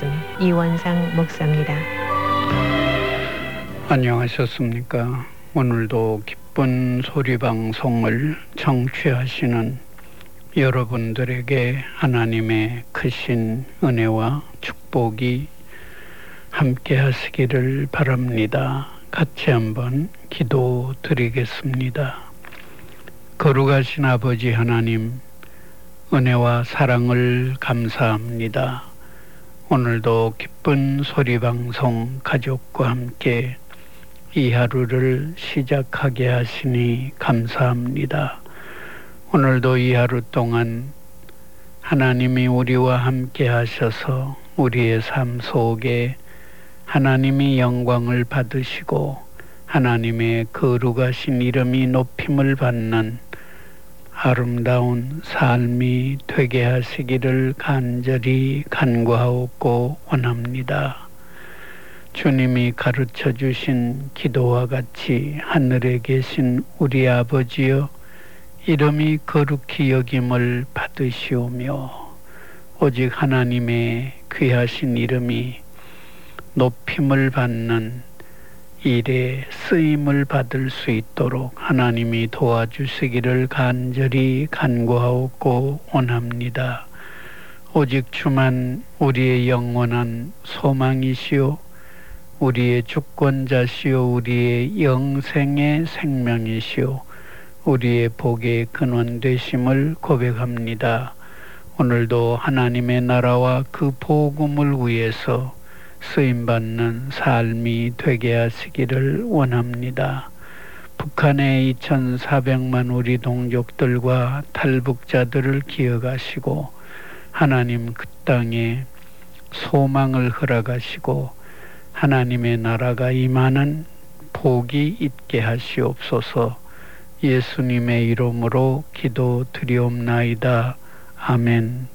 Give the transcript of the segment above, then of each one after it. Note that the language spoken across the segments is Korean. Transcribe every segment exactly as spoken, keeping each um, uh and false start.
말씀 이원상 목사입니다. 안녕하셨습니까? 오늘도 기쁜 소리 방송을 청취하시는 여러분들에게 하나님의 크신 은혜와 축복이 함께 하시기를 바랍니다. 같이 한번 기도드리겠습니다. 거룩하신 아버지 하나님, 은혜와 사랑을 감사합니다. 오늘도 기쁜 소리방송 가족과 함께 이 하루를 시작하게 하시니 감사합니다. 오늘도 이 하루 동안 하나님이 우리와 함께 하셔서 우리의 삶 속에 하나님이 영광을 받으시고 하나님의 거룩하신 이름이 높임을 받는 아름다운 삶이 되게 하시기를 간절히 간구하옵고 원합니다. 주님이 가르쳐 주신 기도와 같이 하늘에 계신 우리 아버지여, 이름이 거룩히 여김을 받으시오며 오직 하나님의 귀하신 이름이 높임을 받는 일에 쓰임을 받을 수 있도록 하나님이 도와주시기를 간절히 간구하옵고 원합니다. 오직 주만 우리의 영원한 소망이시오, 우리의 주권자시오, 우리의 영생의 생명이시오, 우리의 복의 근원 되심을 고백합니다. 오늘도 하나님의 나라와 그 복음을 위해서 쓰임받는 삶이 되게 하시기를 원합니다. 북한의 이천사백만 우리 동족들과 탈북자들을 기억하시고 하나님 그 땅에 소망을 허락하시고 하나님의 나라가 임하는 복이 있게 하시옵소서. 예수님의 이름으로 기도드리옵나이다. 아멘.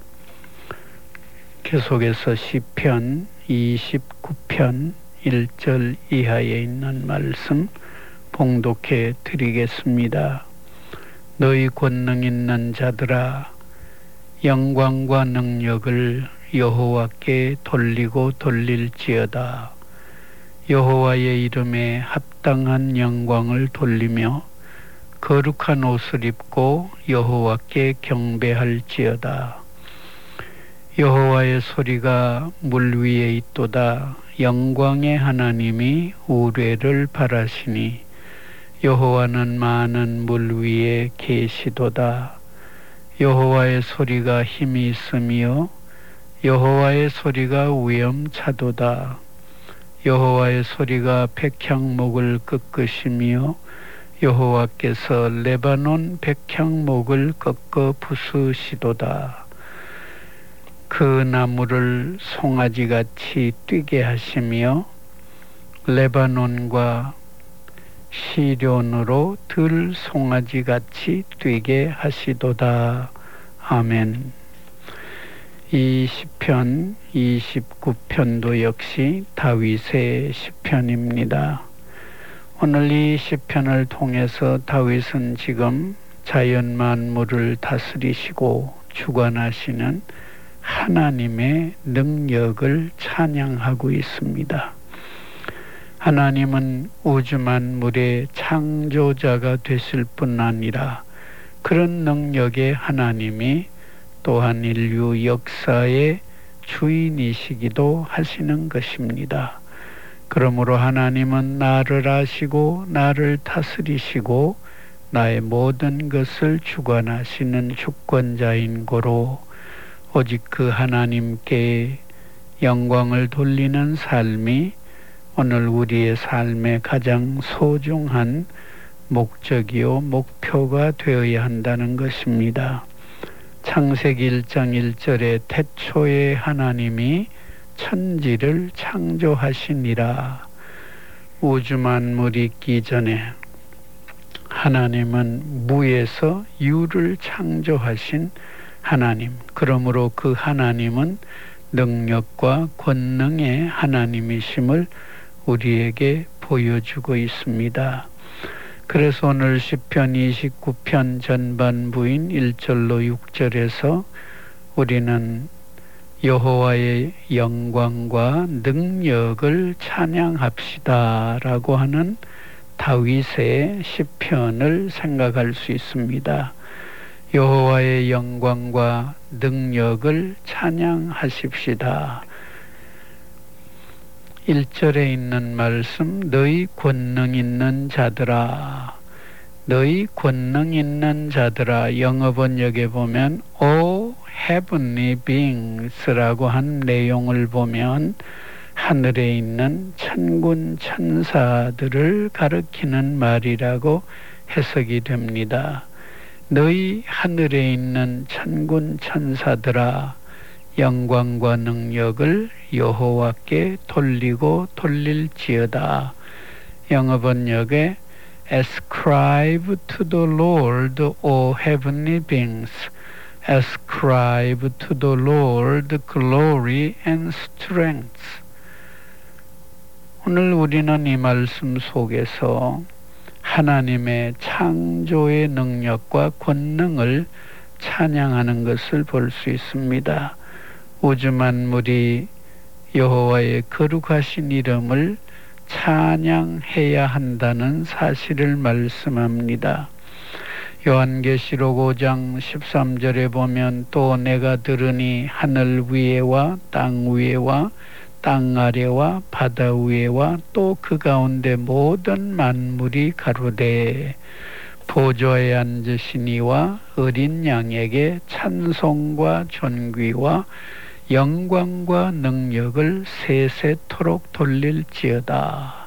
계속해서 시편 이십구 편 일 절 이하에 있는 말씀 봉독해 드리겠습니다. 너희 권능 있는 자들아, 영광과 능력을 여호와께 돌리고 돌릴지어다. 여호와의 이름에 합당한 영광을 돌리며 거룩한 옷을 입고 여호와께 경배할지어다. 여호와의 소리가 물 위에 있도다. 영광의 하나님이 우레를 바라시니 여호와는 많은 물 위에 계시도다. 여호와의 소리가 힘이 있으며 여호와의 소리가 위엄차도다. 여호와의 소리가 백향목을 꺾으시며 여호와께서 레바논 백향목을 꺾어 부수시도다. 그 나무를 송아지같이 뛰게 하시며 레바논과 시련으로 들 송아지같이 뛰게 하시도다. 아멘. 이 시편 이십구 편도 역시 다윗의 시편입니다. 오늘 이 시편을 통해서 다윗은 지금 자연 만물을 다스리시고 주관하시는 하나님의 능력을 찬양하고 있습니다. 하나님은 우주 만물의 창조자가 되실 뿐 아니라 그런 능력의 하나님이 또한 인류 역사의 주인이시기도 하시는 것입니다. 그러므로 하나님은 나를 아시고 나를 다스리시고 나의 모든 것을 주관하시는 주권자인 고로 오직 그 하나님께 영광을 돌리는 삶이 오늘 우리의 삶의 가장 소중한 목적이요 목표가 되어야 한다는 것입니다. 창세기 일 장 일 절에 태초에 하나님이 천지를 창조하시니라. 우주 만물이 있기 전에 하나님은 무에서 유를 창조하신 하나님, 그러므로 그 하나님은 능력과 권능의 하나님이심을 우리에게 보여주고 있습니다. 그래서 오늘 시편 이십구 편 전반부인 일 절로 육 절에서 우리는 여호와의 영광과 능력을 찬양합시다라고 하는 다윗의 시편을 생각할 수 있습니다. 여호와의 영광과 능력을 찬양하십시다. 일 절에 있는 말씀, 너희 권능 있는 자들아, 너희 권능 있는 자들아, 영어 번역에 보면 O heavenly beings라고 한 내용을 보면 하늘에 있는 천군 천사들을 가리키는 말이라고 해석이 됩니다. 너희 하늘에 있는 천군 천사들아, 영광과 능력을 여호와께 돌리고 돌릴지어다. 영어 번역에 Ascribe to the Lord, O heavenly beings. Ascribe to the Lord glory and strength. 오늘 우리는 이 말씀 속에서 하나님의 창조의 능력과 권능을 찬양하는 것을 볼 수 있습니다. 우주 만물이 여호와의 거룩하신 이름을 찬양해야 한다는 사실을 말씀합니다. 요한계시록 오 장 십삼 절에 보면 또 내가 들으니 하늘 위에와 땅 위에와 땅 아래와 바다 위에와 또 그 가운데 모든 만물이 가로되 보좌에 앉으신 이와 어린 양에게 찬송과 존귀와 영광과 능력을 세세토록 돌릴지어다.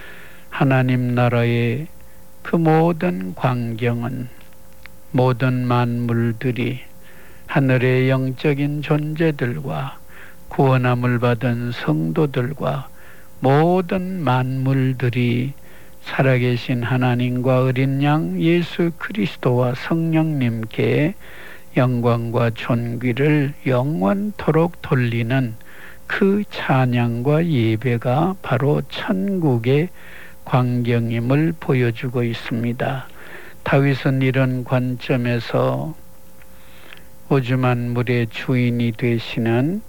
하나님 나라의 그 모든 광경은, 모든 만물들이 하늘의 영적인 존재들과 구원함을 받은 성도들과 모든 만물들이 살아계신 하나님과 어린 양 예수 그리스도와 성령님께 영광과 존귀를 영원토록 돌리는 그 찬양과 예배가 바로 천국의 광경임을 보여주고 있습니다. 다윗은 이런 관점에서 우주 만물의 주인이 되시는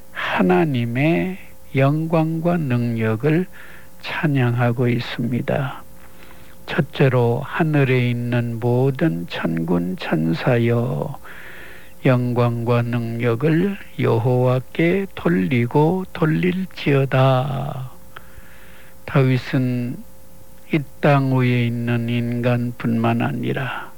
하나님의 영광과 능력을 찬양하고 있습니다. 첫째로 하늘에 있는 모든 천군 천사여, 영광과 능력을 여호와께 돌리고 돌릴지어다. 다윗은 이 땅 위에 있는 인간뿐만 아니라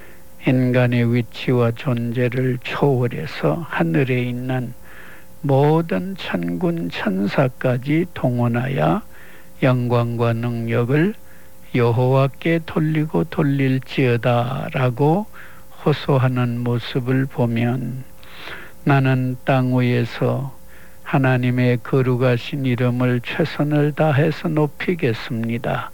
인간의 위치와 존재를 초월해서 하늘에 있는 모든 천군 천사까지 동원하여 영광과 능력을 여호와께 돌리고 돌릴지어다 라고 호소하는 모습을 보면 나는 땅 위에서 하나님의 거룩하신 이름을 최선을 다해서 높이겠습니다.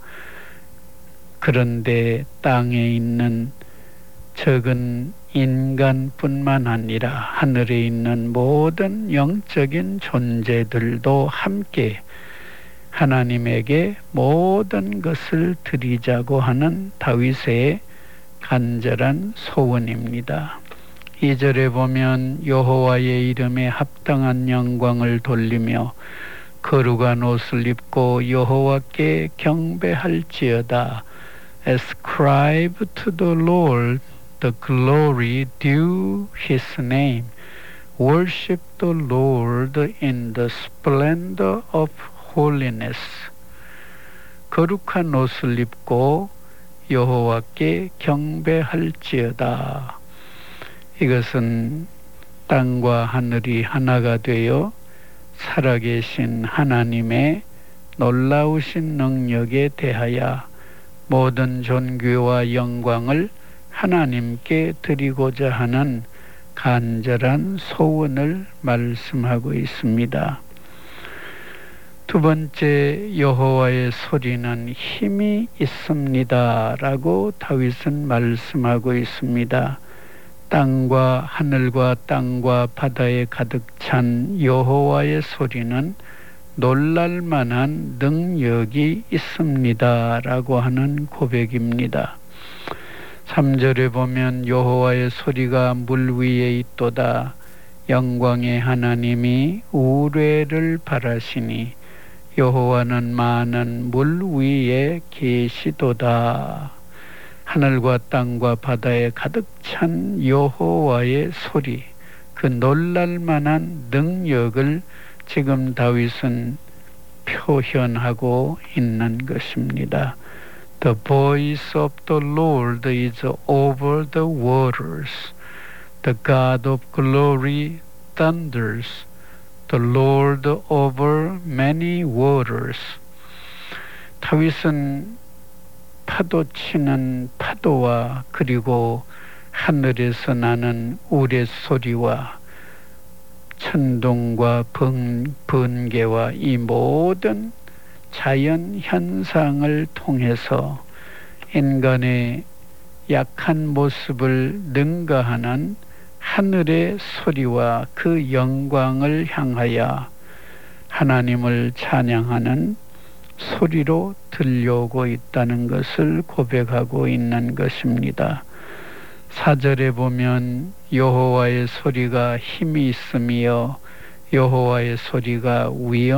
그런데 땅에 있는 적은 인간뿐만 아니라 하늘에 있는 모든 영적인 존재들도 함께 하나님에게 모든 것을 드리자고 하는 다윗의 간절한 소원입니다. 이 절에 보면 여호와의 이름에 합당한 영광을 돌리며 거룩한 옷을 입고 여호와께 경배할지어다. Ascribe to the Lord the glory due his name. Worship the Lord in the splendor of holiness. 거룩한 옷을 입고 여호와께 경배할지어다. 이것은 땅과 하늘이 하나가 되어 살아계신 하나님의 놀라우신 능력에 대하여 모든 존귀와 영광을 하나님께 드리고자 하는 간절한 소원을 말씀하고 있습니다. 두 번째, 여호와의 소리는 힘이 있습니다 라고 다윗은 말씀하고 있습니다. 땅과 하늘과 땅과 바다에 가득 찬 여호와의 소리는 놀랄만한 능력이 있습니다 라고 하는 고백입니다. 삼 절에 보면 여호와의 소리가 물 위에 있도다. 영광의 하나님이 우레를 바라시니 여호와는 많은 물 위에 계시도다. 하늘과 땅과 바다에 가득 찬 여호와의 소리, 그 놀랄만한 능력을 지금 다윗은 표현하고 있는 것입니다. The voice of the Lord is over the waters. The God of glory thunders. The Lord over many waters. 다윗은 파도 치는 파도와 그리고 하늘에서 나는 우레소리와 천둥과 번, 번개와 이 모든 자연 현상을 통해서 인간의 약한 모습을 능가하는 하늘의 소리와 그 영광을 향하여 하나님을 찬양하는 소리로 들려오고 있다는 것을 고백하고 있는 것입니다. 사 절에 보면 여호와의 소리가 힘이 있으며 여호와의 소리가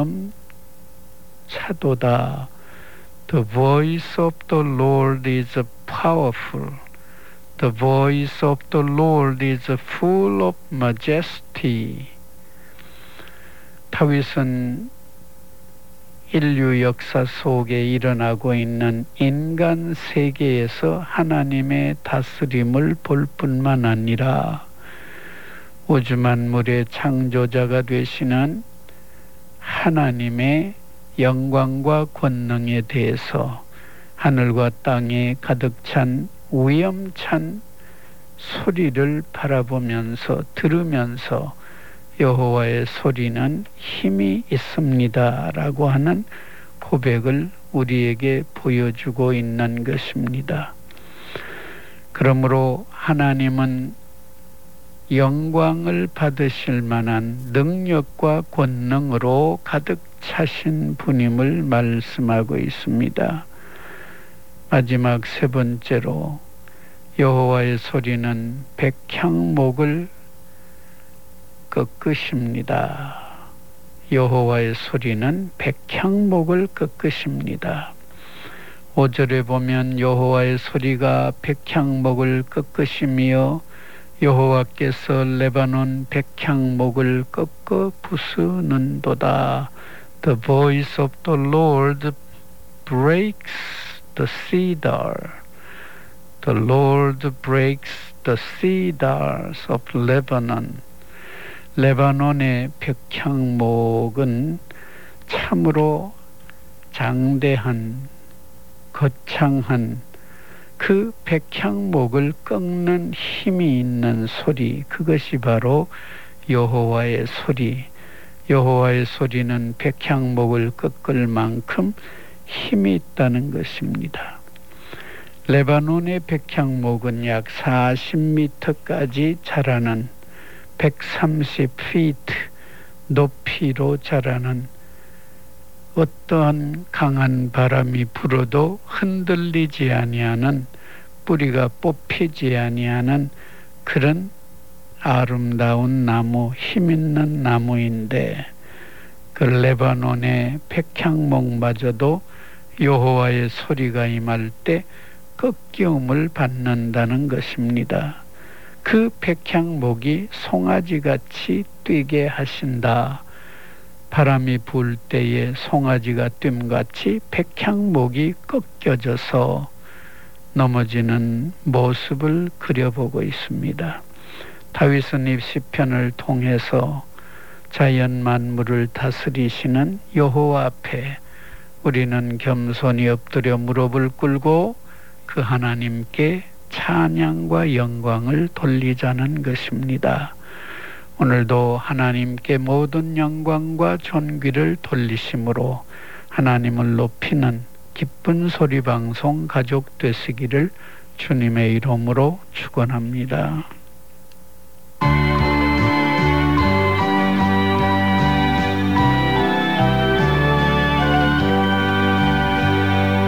위엄차도다. The voice of the Lord is powerful. The voice of the Lord is full of majesty. 다윗은 인류 역사 속에 일어나고 있는 인간 세계에서 하나님의 다스림을 볼 뿐만 아니라 우주 만물의 창조자가 되시는 하나님의 영광과 권능에 대해서 하늘과 땅에 가득 찬 위엄찬 소리를 바라보면서 들으면서 여호와의 소리는 힘이 있습니다 라고 하는 고백을 우리에게 보여주고 있는 것입니다. 그러므로 하나님은 영광을 받으실 만한 능력과 권능으로 가득 차신 분임을 말씀하고 있습니다. 마지막 세 번째로 여호와의 소리는 백향목을 꺾으십니다. 여호와의 소리는 백향목을 꺾으십니다. 오 절에 보면 여호와의 소리가 백향목을 꺾으시며 여호와께서 레바논 백향목을 꺾어 부수는도다. The voice of the Lord breaks the cedar. The Lord breaks the cedars of Lebanon. 레바논의 백향목은 참으로 장대한 거창한 그 백향목을 꺾는 힘이 있는 소리, 그것이 바로 여호와의 소리. 여호와의 소리는 백향목을 꺾을 만큼 힘이 있다는 것입니다. 레바논의 백향목은 약 사십 미터까지 자라는 백삼십 피트 높이로 자라는 어떠한 강한 바람이 불어도 흔들리지 아니하는 뿌리가 뽑히지 아니하는 그런 아름다운 나무, 힘있는 나무인데 그 레바논의 백향목마저도 여호와의 소리가 임할 때 꺾임을 받는다는 것입니다. 그 백향목이 송아지같이 뛰게 하신다. 바람이 불 때에 송아지가 뜀같이 백향목이 꺾여져서 넘어지는 모습을 그려보고 있습니다. 다윗은 이 시편을 통해서 자연 만물을 다스리시는 여호와 앞에 우리는 겸손히 엎드려 무릎을 꿇고 그 하나님께 찬양과 영광을 돌리자는 것입니다. 오늘도 하나님께 모든 영광과 존귀를 돌리심으로 하나님을 높이는 기쁜 소리 방송 가족 되시기를 주님의 이름으로 축원합니다.